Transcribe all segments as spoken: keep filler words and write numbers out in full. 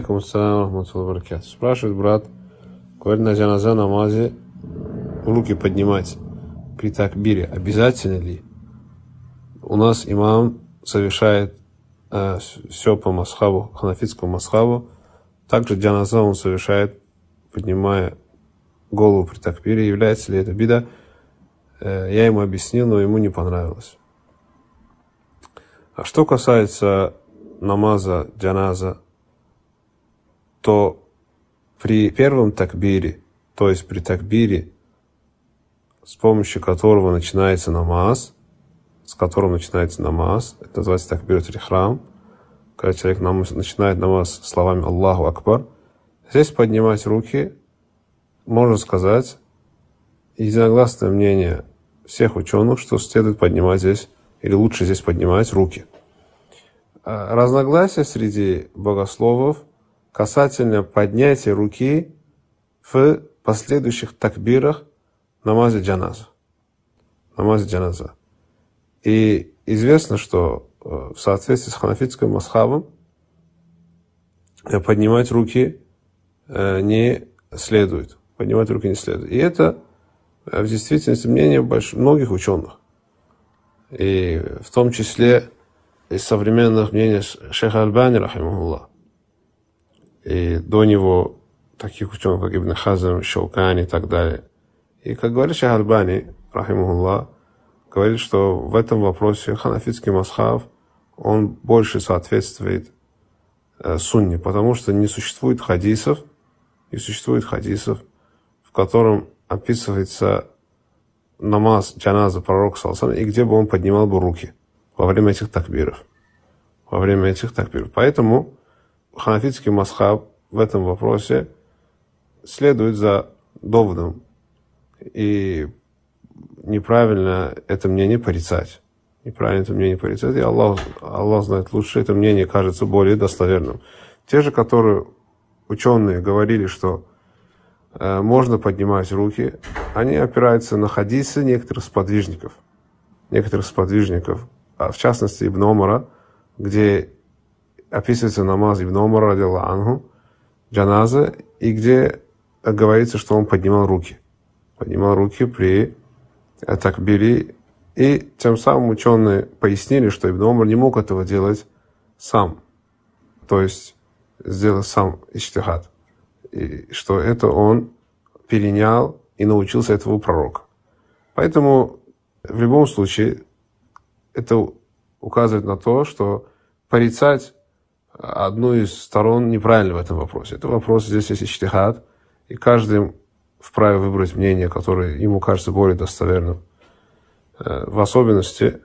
Алейкум ассалам рахматуллахи ва баракатуху. Спрашивает брат, говорит, на джаназа намазе руки поднимать при такбире обязательно ли? У нас имам совершает э, все по масхабу, ханафитскому масхабу. Также джаназа он совершает, поднимая голову при такбире. Является ли это бида? Э, я ему объяснил, но ему не понравилось. А что касается намаза джаназа, то при первом такбире, то есть при такбире, с помощью которого начинается намаз, с которым начинается намаз, это называется такбират аль-ихрам, когда человек намаз, начинает намаз словами Аллаху Акбар, здесь поднимать руки, можно сказать, единогласное мнение всех ученых, что следует поднимать здесь, или лучше здесь поднимать руки. Разногласия среди богословов касательно поднятия руки в последующих такбирах намазе джаназа. Намазе джаназа. И известно, что в соответствии с ханафитским масхабом поднимать руки не следует. Поднимать руки не следует. И это в действительности мнение больш... многих ученых. И в том числе из современных мнений шейха Аль-Бани, рахимахуллах. И до него таких ученых, как Ибн Хазм, Шаукани и так далее. И, как говорит шейх Аль-Бани, рахимахуллах, говорит, что в этом вопросе ханафитский масхаб, он больше соответствует э, сунне, потому что не существует хадисов, не существует хадисов, в котором описывается намаз джаназа пророка саллаллаху алейхи ва саллям, и где бы он поднимал бы руки во время этих такбиров. Во время этих такбиров. Поэтому ханафитский масхаб в этом вопросе следует за доводом. И неправильно это мнение порицать. Неправильно это мнение порицать. И Аллах, Аллах знает лучше, это мнение кажется более достоверным. Те же, которые ученые говорили, что э, можно поднимать руки, они опираются на хадисы некоторых сподвижников. Некоторых сподвижников. А в частности, Ибн Умара, где описывается намаз Ибн Умара, радиаллаху анху, джаназа, и где говорится, что он поднимал руки. Поднимал руки при такбире. И тем самым ученые пояснили, что Ибн Умар не мог этого делать сам. То есть сделать сам иджтихад. И что это он перенял и научился этого у пророка. Поэтому в любом случае это указывает на то, что порицать одну из сторон неправильно в этом вопросе. Это вопрос, здесь есть иджтихад, и каждый вправе выбрать мнение, которое ему кажется более достоверным. В особенности,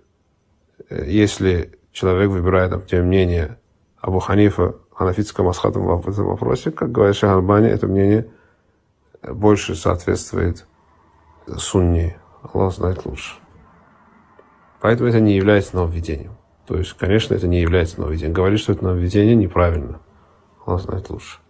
если человек выбирает, например, мнение Абу Ханифа, ханафитского масхаба в этом вопросе, как говорит шейх Аль-Бани, это мнение больше соответствует сунне. Аллах знает лучше. Поэтому это не является нововведением. То есть, конечно, это не является нововведением. Говорить, что это нововведение, неправильно. Аллах знает лучше.